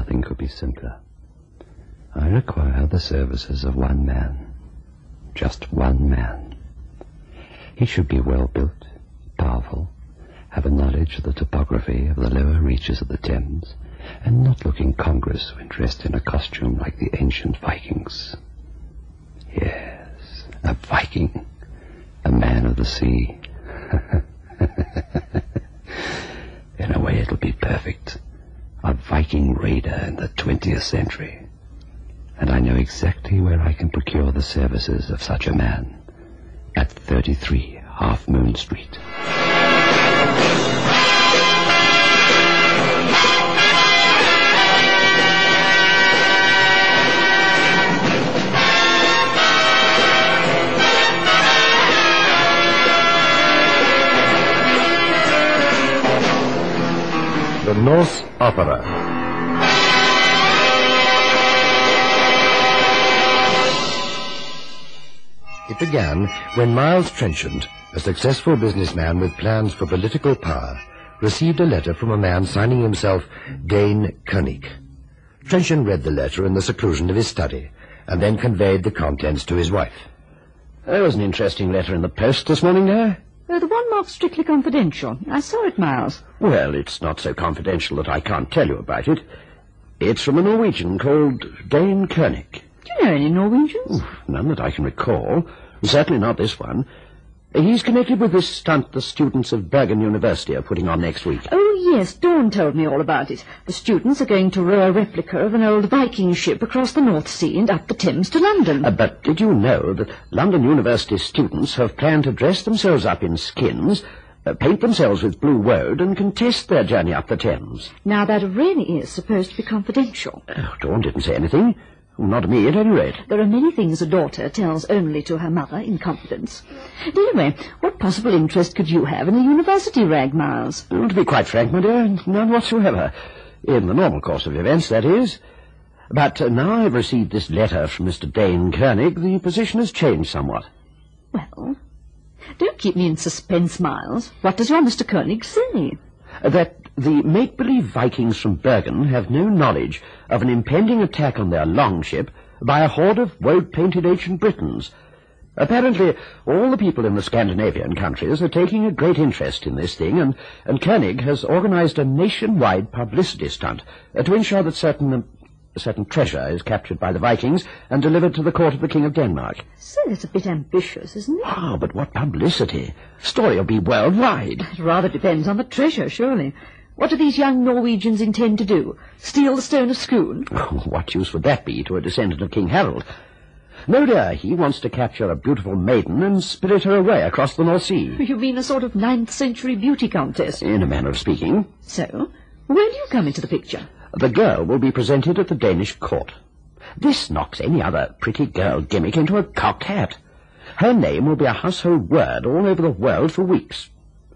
Nothing could be simpler. I require the services of one man. Just one man. He should be well-built, powerful, have a knowledge of the topography of the lower reaches of the Thames, and not look incongruous when dressed in a costume like the ancient Vikings. Yes, a Viking, a man of the sea. In a way, it'll be perfect. A Viking raider in the 20th century. And I know exactly where I can procure the services of such a man. At 33 Half Moon Street. The Norse Opera. It began when Miles Trenchant, a successful businessman with plans for political power, received a letter from a man signing himself Dane Koenig. Trenchant read the letter in the seclusion of his study, and then conveyed the contents to his wife. There was an interesting letter in the post this morning, there. The one marked strictly confidential. I saw it, Miles. Well, it's not so confidential that I can't tell you about it. It's from a Norwegian called Dane Koenig. Do you know any Norwegians? None that I can recall. Certainly not this one. He's connected with this stunt the students of Bergen University are putting on next week. Oh, yes, Dawn told me all about it. The students are going to row a replica of an old Viking ship across the North Sea and up the Thames to London. But did you know that London University students have planned to dress themselves up in skins, paint themselves with blue woad, and contest their journey up the Thames? Now, that really is supposed to be confidential. Oh, Dawn didn't say anything. Not to me, at any rate. There are many things a daughter tells only to her mother in confidence. Anyway, what possible interest could you have in the university rag, Miles? To be quite frank, my dear, none whatsoever. In the normal course of events, that is. But now I've received this letter from Mr. Dane Koenig, the position has changed somewhat. Well, don't keep me in suspense, Miles. What does your Mr. Koenig say? That the make-believe Vikings from Bergen have no knowledge of an impending attack on their longship by a horde of woad-painted ancient Britons. Apparently, all the people in the Scandinavian countries are taking a great interest in this thing, and Koenig has organized a nationwide publicity stunt to ensure that certain treasure is captured by the Vikings and delivered to the court of the King of Denmark. So it's a bit ambitious, isn't it? Ah, but what publicity! Story will be worldwide. It rather depends on the treasure, surely. What do these young Norwegians intend to do? Steal the Stone of Scone? Oh, what use would that be to a descendant of King Harold? No, dear, he wants to capture a beautiful maiden and spirit her away across the North Sea. You mean a sort of 9th century beauty contest? In a manner of speaking. So, where do you come into the picture? The girl will be presented at the Danish court. This knocks any other pretty girl gimmick into a cocked hat. Her name will be a household word all over the world for weeks.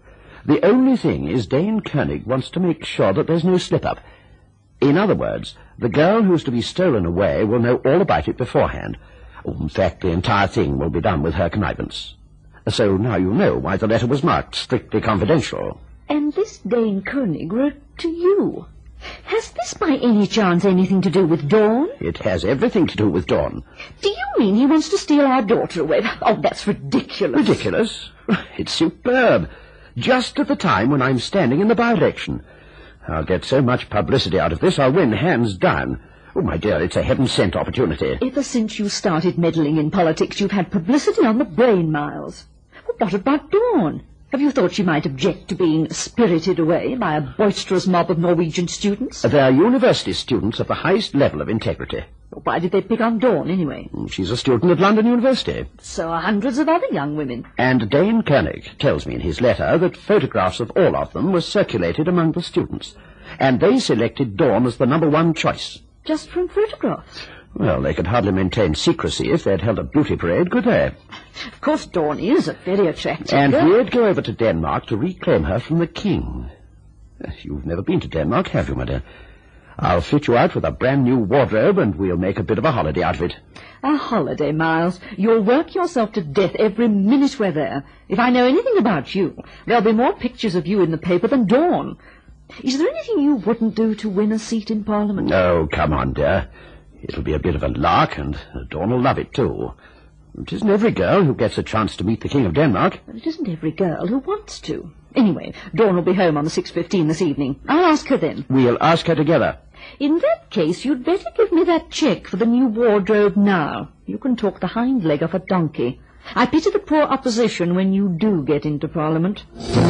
The only thing is Dane Koenig wants to make sure that there's no slip-up. In other words, the girl who's to be stolen away will know all about it beforehand. In fact, the entire thing will be done with her connivance. So now you know why the letter was marked strictly confidential. And this Dane Koenig wrote to you. Has this by any chance anything to do with Dawn? It has everything to do with Dawn. Do you mean he wants to steal our daughter away? Oh, that's ridiculous. Ridiculous? It's superb. Just at the time when I'm standing in the by-election. I'll get so much publicity out of this, I'll win hands down. Oh, my dear, it's a heaven-sent opportunity. Ever since you started meddling in politics, you've had publicity on the brain, Miles. But what about Dawn? Have you thought she might object to being spirited away by a boisterous mob of Norwegian students? They're university students of the highest level of integrity. Why did they pick on Dawn, anyway? She's a student at London University. So are hundreds of other young women. And Dane Koenig tells me in his letter that photographs of all of them were circulated among the students, and they selected Dawn as the #1 choice. Just from photographs? Well, they could hardly maintain secrecy if they'd held a beauty parade, could they? Of course, Dawn is a very attractive And girl. we'd go over to Denmark to reclaim her from the king. You've never been to Denmark, have you, my dear? I'll fit you out with a brand-new wardrobe, and we'll make a bit of a holiday out of it. A holiday, Miles. You'll work yourself to death every minute we're there. If I know anything about you, there'll be more pictures of you in the paper than Dawn. Is there anything you wouldn't do to win a seat in Parliament? Oh, come on, dear. It'll be a bit of a lark, and Dawn will love it, too. It isn't every girl who gets a chance to meet the King of Denmark. But it isn't every girl who wants to. Anyway, Dawn will be home on the 6:15 this evening. I'll ask her then. We'll ask her together. In that case, you'd better give me that cheque for the new wardrobe now. You can talk the hind leg of a donkey. I pity the poor opposition when you do get into Parliament.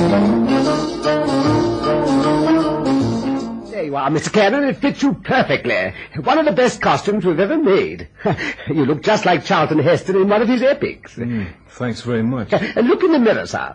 There you are, Mr. Cannon. It fits you perfectly. One of the best costumes we've ever made. You look just like Charlton Heston in one of his epics. Thanks very much. Look in the mirror, sir.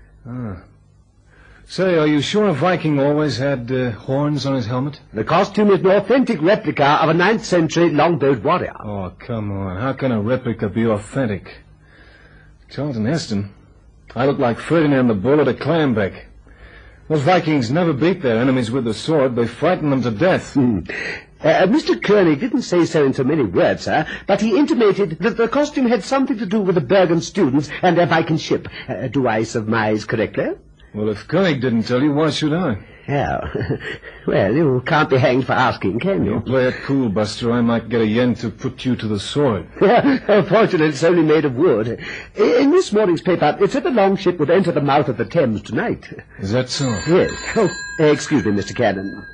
Say, are you sure a Viking always had horns on his helmet? The costume is an authentic replica of a 9th century longboat warrior. Oh, come on. How can a replica be authentic? Charlton Heston? I look like Ferdinand the Bull at a clambeck. Those Vikings never beat their enemies with the sword. They frightened them to death. Mr. Koenig didn't say so in so many words, sir, but he intimated that the costume had something to do with the Bergen students and their Viking ship. Do I surmise correctly? Well, if Koenig didn't tell you, why should I? Oh. Well, you can't be hanged for asking, can you? You play it cool, Buster. I might get a yen to put you to the sword. Fortunately, it's only made of wood. In this morning's paper, it said the longship would enter the mouth of the Thames tonight. Is that so? Yes. Oh, excuse me, Mr. Cannon.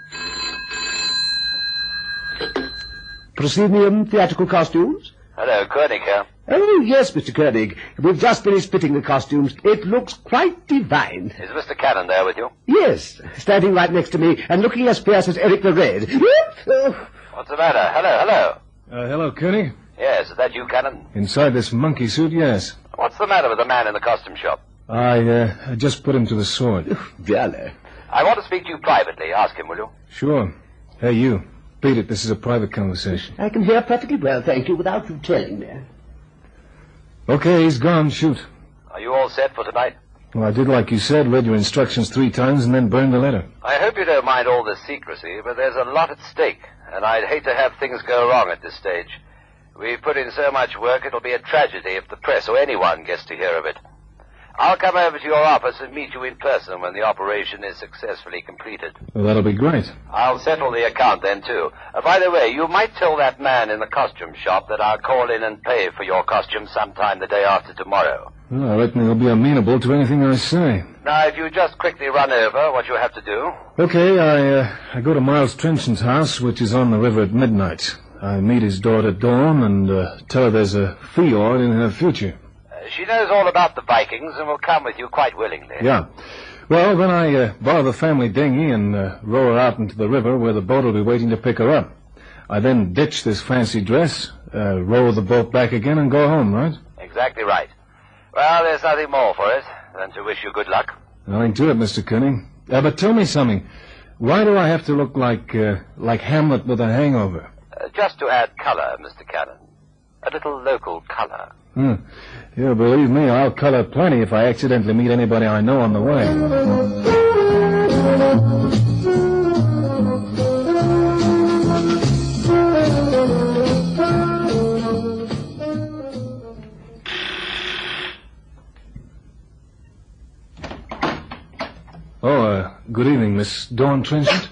Proscenium Theatrical Costumes? Hello, Koenig here. Oh, yes, Mr. Koenig. We've just finished fitting the costumes. It looks quite divine. Is Mr. Cannon there with you? Yes, standing right next to me and looking as fierce as Eric the Red. What's the matter? Hello. Hello, Koenig? Yes, is that you, Cannon? Inside this monkey suit, yes. What's the matter with the man in the costume shop? I just put him to the sword. Really? I want to speak to you privately. Ask him, will you? Sure. Hey, you. Beat it. This is a private conversation. I can hear perfectly well, thank you, without you telling me. Okay, he's gone. Shoot. Are you all set for tonight? Well, I did like you said, read your instructions 3 times and then burned the letter. I hope you don't mind all this secrecy, but there's a lot at stake, and I'd hate to have things go wrong at this stage. We've put in so much work, it'll be a tragedy if the press or anyone gets to hear of it. I'll come over to your office and meet you in person when the operation is successfully completed. Well, that'll be great. I'll settle the account then, too. By the way, you might tell that man in the costume shop that I'll call in and pay for your costume sometime the day after tomorrow. Well, I reckon he'll be amenable to anything I say. Now, if you just quickly run over what you have to do. Okay, I go to Miles Trenchard's house, which is on the river at midnight. I meet his daughter Dawn and tell her there's a fjord in her future. She knows all about the Vikings and will come with you quite willingly. Yeah. Well, then I borrow the family dinghy and row her out into the river where the boat will be waiting to pick her up. I then ditch this fancy dress, row the boat back again and go home, right? Exactly right. Well, there's nothing more for it than to wish you good luck. Nothing to it, Mr. Koenig. But tell me something. Why do I have to look like Hamlet with a hangover? Just to add color, Mr. Cannon. A little local color. Yeah, believe me, I'll color plenty if I accidentally meet anybody I know on the way. Good evening, Miss Dawn Trenchard.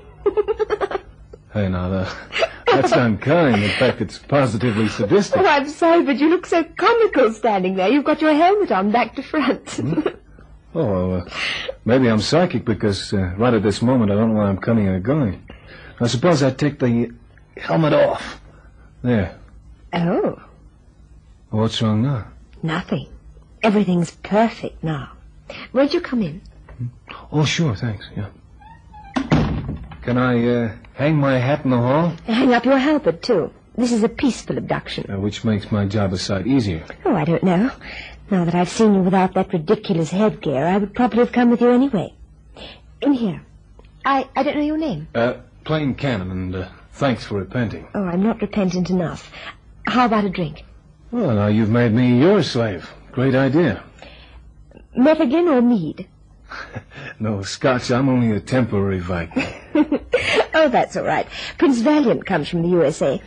Hey, now, that's unkind. In fact, it's positively sadistic. Oh, I'm sorry, but you look so comical standing there. You've got your helmet on back to front. Maybe I'm psychic because right at this moment I don't know where I'm coming or going. I suppose I'd take the helmet off. There. Oh. What's wrong now? Nothing. Everything's perfect now. Won't you come in? Oh, sure, thanks, yeah. Can I hang my hat in the hall? Hang up your helmet, too. This is a peaceful abduction. Which makes my job a sight easier. Oh, I don't know. Now that I've seen you without that ridiculous headgear, I would probably have come with you anyway. In here. I don't know your name. Plain Cannon, and thanks for repenting. Oh, I'm not repentant enough. How about a drink? Well, now you've made me your slave. Great idea. Metheglin or mead? No, Scotch. I'm only a temporary Viking. Oh, that's all right. Prince Valiant comes from the USA.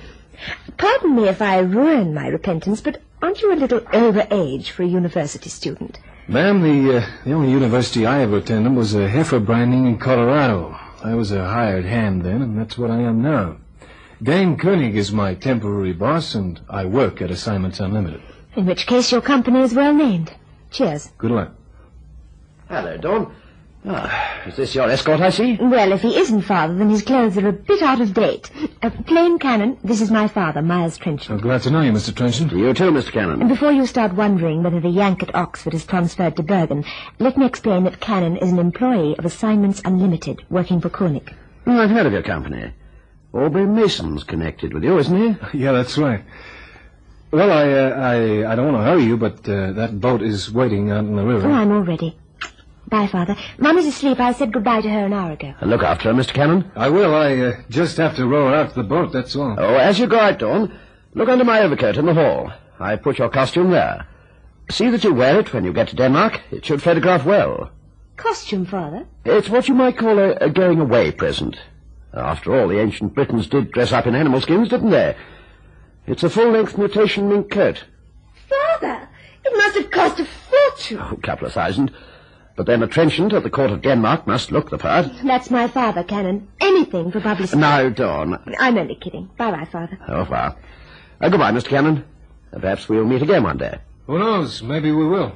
Pardon me if I ruin my repentance, but aren't you a little over age for a university student? Ma'am, the only university I ever attended was a heifer branding in Colorado. I was a hired hand then, and that's what I am now. Dane Koenig is my temporary boss, and I work at Assignments Unlimited. In which case your company is well named. Cheers. Good luck. Hello, Dawn. Is this your escort, I see? Well, if he isn't father, then his clothes are a bit out of date. Plain Cannon, this is my father, Miles Trenchant. I'm glad to know you, Mr. Trenchant. You too, Mr. Cannon. And before you start wondering whether the Yank at Oxford is transferred to Bergen, let me explain that Cannon is an employee of Assignments Unlimited, working for Koenig. I've heard of your company. Aubrey Mason's connected with you, isn't he? Yeah, that's right. Well, I don't want to hurry you, but that boat is waiting out in the river. Oh, I'm all ready. Bye, Father. Mummy's asleep. I said goodbye to her an hour ago. Look after her, Mr. Cannon. I will. I just have to row her out to the boat, that's all. Oh, as you go out, Dawn, look under my overcoat in the hall. I put your costume there. See that you wear it when you get to Denmark. It should photograph well. Costume, Father? It's what you might call a going-away present. After all, the ancient Britons did dress up in animal skins, didn't they? It's a full-length mutation mink coat. Father, it must have cost a fortune. Oh, a couple of thousand. But then a Trenchant at the court of Denmark must look the part. That's my father, Cannon. Anything for publicity. Now, Dawn. I'm only kidding. Bye-bye, Father. Au revoir. Goodbye, Mr. Cannon. Perhaps we'll meet again one day. Who knows? Maybe we will.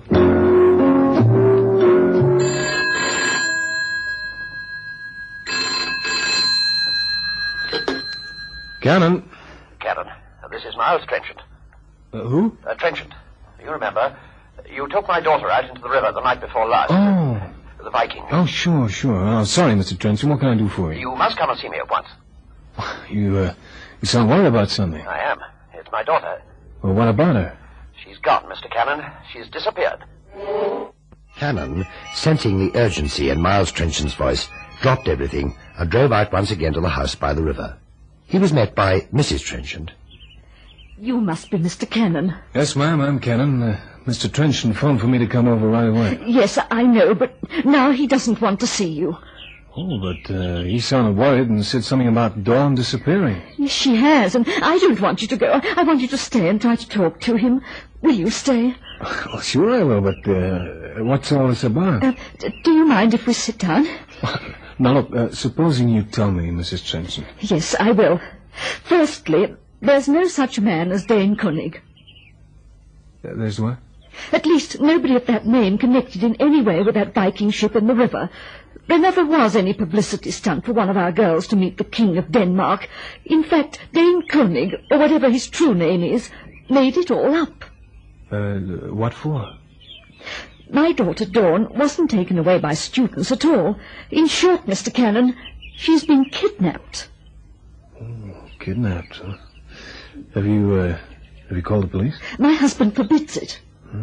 Cannon. Cannon, this is Miles Trenchant. Who? Trenchant. You remember, you took my daughter out into the river the night before last. Oh. The Viking. Oh, sure. Oh, sorry, Mr. Trenchant. What can I do for you? You must come and see me at once. You sound worried about something. I am. It's my daughter. Well, what about her? She's gone, Mr. Cannon. She's disappeared. Cannon, sensing the urgency in Miles Trenchant's voice, dropped everything and drove out once again to the house by the river. He was met by Mrs. Trenchant. You must be Mr. Cannon. Yes, ma'am, I'm Cannon. Mr. Trenchant phoned for me to come over right away. Yes, I know, but now he doesn't want to see you. Oh, but he sounded worried and said something about Dawn disappearing. Yes, she has, and I don't want you to go. I want you to stay and try to talk to him. Will you stay? Well, sure I will, but what's all this about? Do you mind if we sit down? Now, look, supposing you tell me, Mrs. Trenchant. Yes, I will. Firstly, there's no such man as Dane Koenig. There's what? At least nobody of that name connected in any way with that Viking ship in the river. There never was any publicity stunt for one of our girls to meet the King of Denmark. In fact, Dane Koenig, or whatever his true name is, made it all up. What for? My daughter Dawn wasn't taken away by students at all. In short, Mr. Cannon, she's been kidnapped. Oh, kidnapped, huh? Have you called the police? My husband forbids it.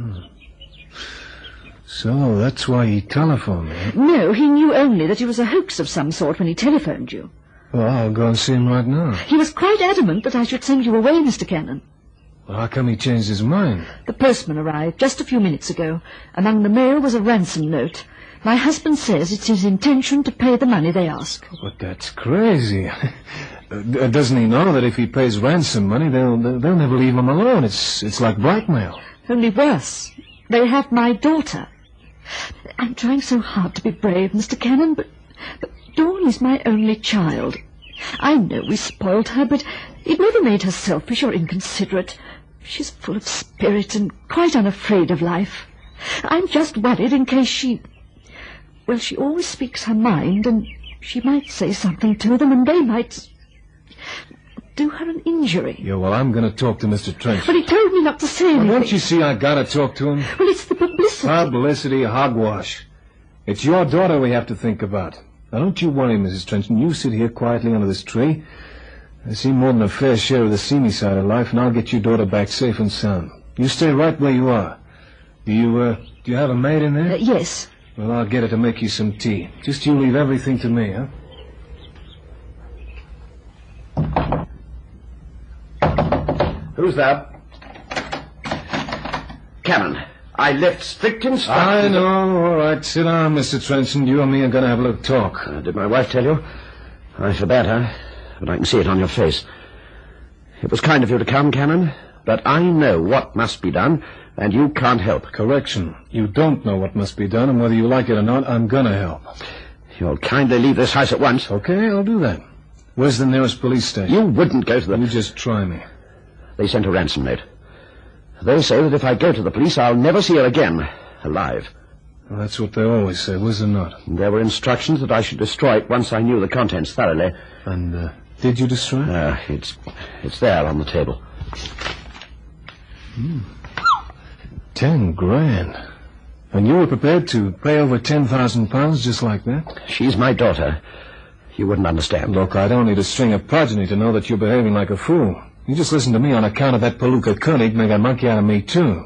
So that's why he telephoned me. No, he knew only that it was a hoax of some sort when he telephoned you. Well, I'll go and see him right now. He was quite adamant that I should send you away, Mr. Cannon. Well, how come he changed his mind? The postman arrived just a few minutes ago. Among the mail was a ransom note. My husband says it's his intention to pay the money they ask. But that's crazy. Doesn't he know that if he pays ransom money, they'll never leave him alone? It's like blackmail. Only worse. They have my daughter. I'm trying so hard to be brave, Mr. Cannon, but Dawn is my only child. I know we spoiled her, but it never made her selfish or inconsiderate. She's full of spirit and quite unafraid of life. I'm just worried in case she... Well, she always speaks her mind, and she might say something to them, and they might do her an injury. Yeah, well, I'm going to talk to Mr. Trenchant. But he told me not to say anything. Don't you see I got to talk to him? Well, it's the publicity. Publicity, hogwash. It's your daughter we have to think about. Now, don't you worry, Mrs. Trenchant. You sit here quietly under this tree. I see more than a fair share of the seamy side of life, and I'll get your daughter back safe and sound. You stay right where you are. Do you have a maid in there? Yes. Well, I'll get her to make you some tea. Just you leave everything to me, huh? Who's that? Cannon, I left strict instructions. I know. All right, sit down, Mr. Trenchant. You and me are going to have a little talk. Did my wife tell you? I forbade her, but I can see it on your face. It was kind of you to come, Cannon. But I know what must be done, and you can't help. Correction. You don't know what must be done, and whether you like it or not, I'm gonna help. You'll kindly leave this house at once. Okay, I'll do that. Where's the nearest police station? You wouldn't go to the... You just try me. They sent a ransom note. They say that if I go to the police, I'll never see her again, alive. Well, that's what they always say, was there not? There were instructions that I should destroy it once I knew the contents thoroughly. And, did you destroy it? It's there on the table. 10 grand. And you were prepared to pay over £10,000 just like that? She's my daughter. You wouldn't understand. Look, I don't need a string of progeny to know that you're behaving like a fool. You just listen to me on account of that Palooka Koenig make a monkey out of me, too.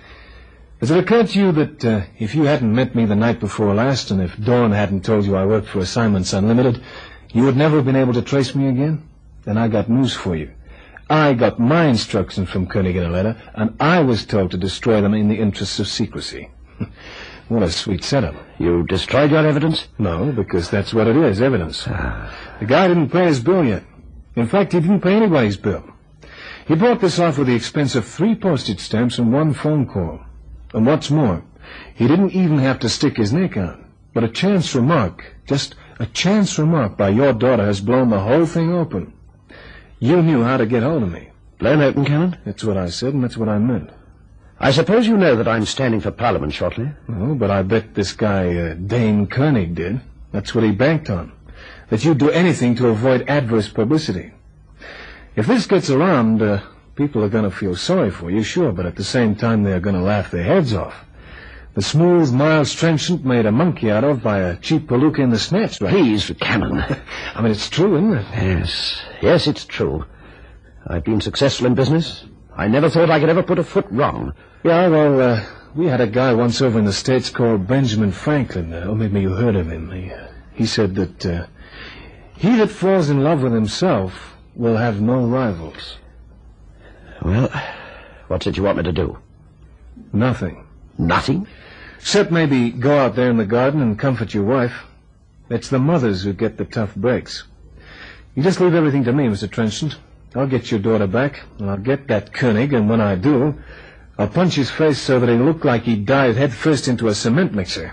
Has it occurred to you that if you hadn't met me the night before last, and if Dawn hadn't told you I worked for Assignments Unlimited, you would never have been able to trace me again? Then I got news for you. I got my instructions from Koenig in a letter, and I was told to destroy them in the interests of secrecy. What a sweet setup. You destroyed your evidence? No, because that's what it is, evidence. The guy didn't pay his bill yet. In fact, he didn't pay anybody's bill. He bought this off with the expense of 3 postage stamps and 1 phone call. And what's more, he didn't even have to stick his neck out. But a chance remark, just a chance remark by your daughter has blown the whole thing open. You knew how to get hold of me. Blown open, Cannon? That's what I said, and that's what I meant. I suppose you know that I'm standing for Parliament shortly. No, but I bet this guy, Dane Koenig, did. That's what he banked on. That you'd do anything to avoid adverse publicity. If this gets around, people are going to feel sorry for you, sure, but at the same time they're going to laugh their heads off. The smooth, Miles Trenchant made a monkey out of by a cheap Palooka in the snatch, right? Please, Cannon. I mean, it's true, isn't it? Yes, it's true. I've been successful in business. I never thought I could ever put a foot wrong. Yeah, well, we had a guy once over in the States called Benjamin Franklin. Or maybe you heard of him. He said that he that falls in love with himself will have no rivals. Well, what did you want me to do? Nothing. Nothing? Except maybe go out there in the garden and comfort your wife. It's the mothers who get the tough breaks. You just leave everything to me, Mr. Trenchant. I'll get your daughter back, and I'll get that Koenig, and when I do, I'll punch his face so that he'll look like he dived head first into a cement mixer.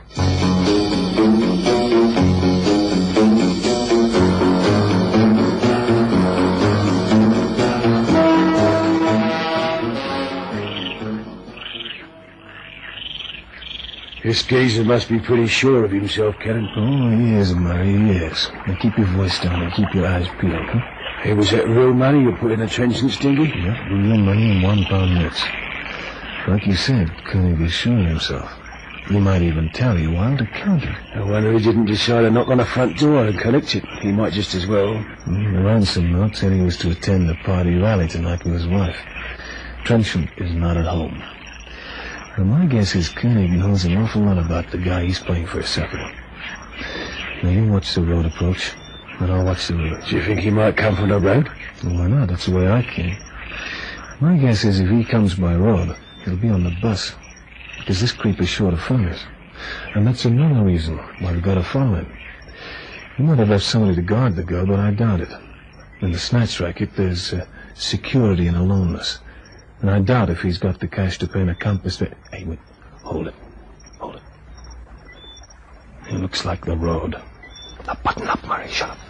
This geezer must be pretty sure of himself, Cannon. Oh, he is, Murray, he is. Now keep your voice down and keep your eyes peeled, huh? Hey, was that real money you put in the Trenchant, Stingy? Yep, real money in £1 notes. Like you said, Koenig is sure of himself. He might even tell you while to count it. I wonder he didn't decide to knock on the front door and collect it. He might just as well. The ransom note said he was to attend the party rally tonight with his wife. Trenchant is not at home. Well, my guess is Koenig knows an awful lot about the guy he's playing for supper. Now, you watch the road approach, and I'll watch the road. Do you think he might come from the road? Well, why not? That's the way I came. My guess is if he comes by road, he'll be on the bus, because this creep is sure to find us. And that's another reason why we've got to follow him. He might have left somebody to guard the girl, but I doubt it. In the snatch racket, there's security and aloneness. And I doubt if he's got the cash to pay an accomplice to... Hey, wait. Hold it. Hold it. It looks like the road. Now button up, Murray. Shut up.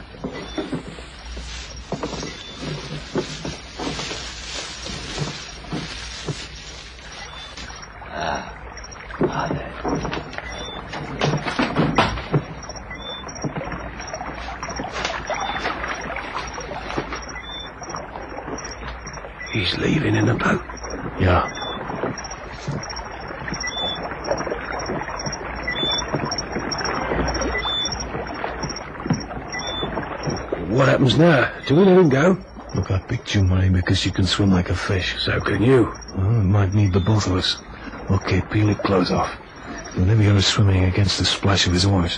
He's leaving in the boat. Yeah. What happens now? Do we let him go? Look, I picked you, Murray, because you can swim like a fish. So can you. Well, it might need the both of us. Okay, peel your clothes off. You'll never hear us swimming against the splash of his oars.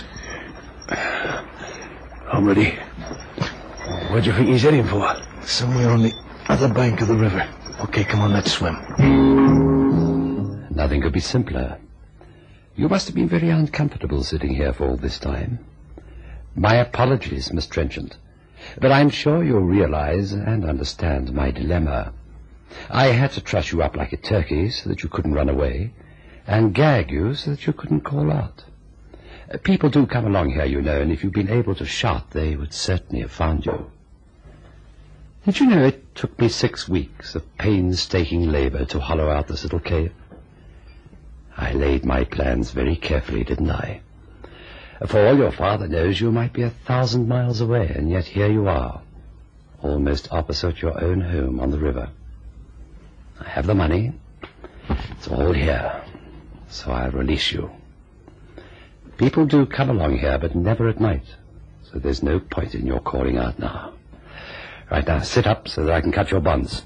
I'm ready. Where do you think he's heading for? Somewhere on the other bank of the river. Okay, come on, let's swim. Nothing could be simpler. You must have been very uncomfortable sitting here for all this time. My apologies, Miss Trenchant, but I'm sure you'll realize and understand my dilemma. I had to truss you up like a turkey so that you couldn't run away, and gag you so that you couldn't call out. People do come along here, you know, and if you'd been able to shout, they would certainly have found you. Did you know it took me 6 weeks of painstaking labor to hollow out this little cave? I laid my plans very carefully, didn't I? For all your father knows, you might be 1,000 miles away, and yet here you are, almost opposite your own home on the river. I have the money. It's all here, so I'll release you. People do come along here, but never at night, so there's no point in your calling out now. Right now, sit up so that I can cut your bonds.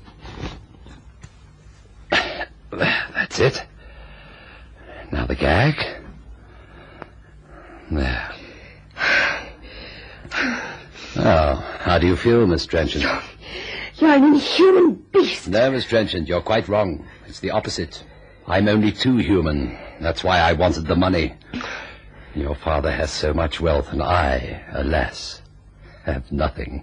That's it. Now the gag. There. Oh, how do you feel, Miss Trenchant? You're an inhuman beast. No, Miss Trenchant, you're quite wrong. It's the opposite. I'm only too human. That's why I wanted the money. Your father has so much wealth, and I, alas, have nothing.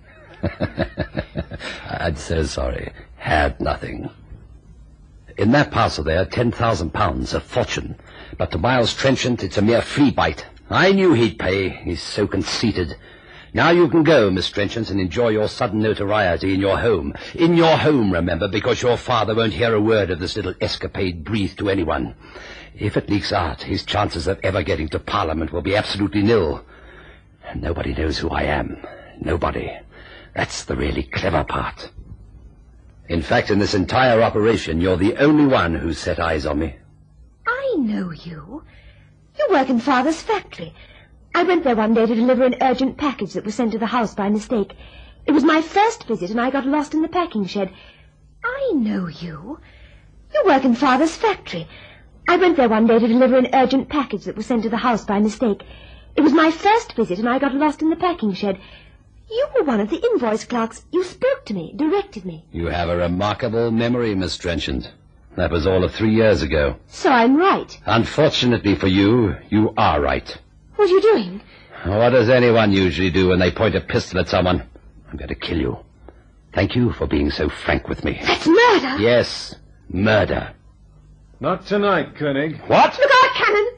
I'm so sorry. Had nothing. In that parcel there, 10,000 pounds, a fortune. But to Miles Trenchant, it's a mere flea bite. I knew he'd pay. He's so conceited. Now you can go, Miss Trenchant, and enjoy your sudden notoriety in your home. In your home, remember, because your father won't hear a word of this little escapade breathed to anyone. If it leaks out, his chances of ever getting to Parliament will be absolutely nil. And nobody knows who I am. Nobody. That's the really clever part. In fact, in this entire operation, you're the only one who's set eyes on me. I know you. You work in Father's factory. I went there one day to deliver an urgent package that was sent to the house by mistake. It was my first visit, and I got lost in the packing shed. I know you. You work in Father's factory. I went there one day to deliver an urgent package that was sent to the house by mistake. It was my first visit, and I got lost in the packing shed. You were one of the invoice clerks. You spoke to me, directed me. You have a remarkable memory, Miss Trenchant. That was all of 3 years ago. So I'm right. Unfortunately for you, you are right. What are you doing? What does anyone usually do when they point a pistol at someone? I'm going to kill you. Thank you for being so frank with me. That's murder. Yes, murder. Not tonight, Koenig. What? Look out, Cannon.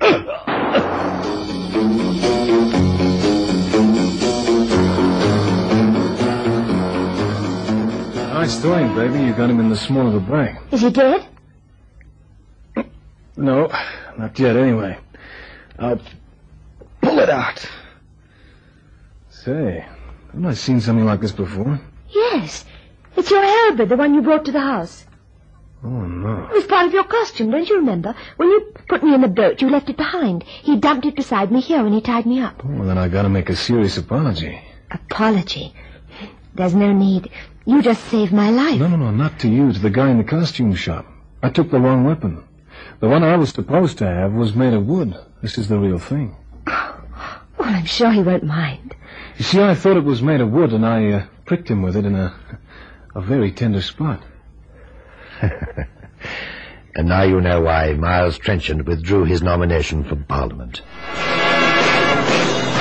Nice throwing, baby. You got him in the small of the back. Is he dead? No, not yet, anyway. I'll pull it out. Say, haven't I seen something like this before? Yes. It's your halberd, the one you brought to the house. Oh, no. It was part of your costume, don't you remember? When you put me in the boat, you left it behind. He dumped it beside me here when he tied me up. Oh, well, then I gotta make a serious apology. Apology? There's no need. You just saved my life. No, not to you, to the guy in the costume shop. I took the wrong weapon. The one I was supposed to have was made of wood. This is the real thing. Well, I'm sure he won't mind. You see, I thought it was made of wood, and I pricked him with it in a very tender spot. And now you know why Miles Trenchant withdrew his nomination for Parliament.